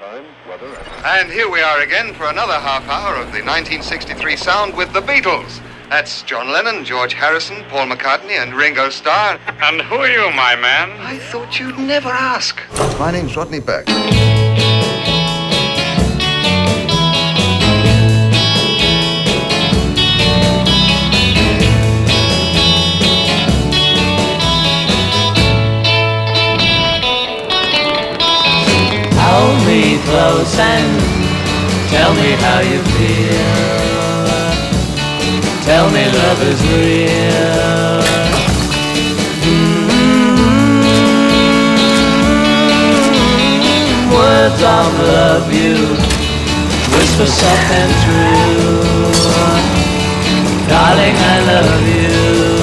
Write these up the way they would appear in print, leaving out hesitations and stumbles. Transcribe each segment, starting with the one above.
And here we are again for another half hour of the 1963 sound with the Beatles. That's John Lennon, George Harrison, Paul McCartney, and Ringo Starr. And who are you, my man? I thought you'd never ask. My name's Rodney Beck. Hold me close and tell me how you feel. Tell me love is real. Words of love you whisper soft and true. Darling, I love you.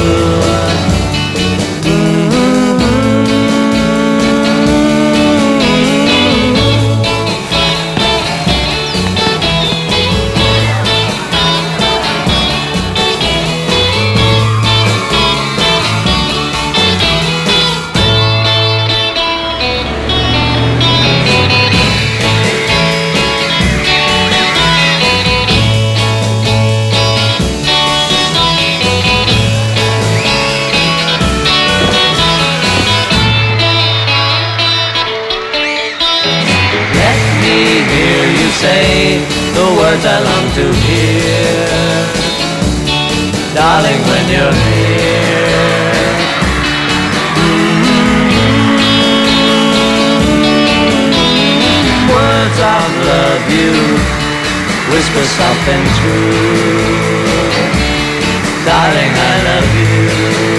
Say the words I long to hear, darling, when you're here. Words of love you whisper soft and true, darling, I love you.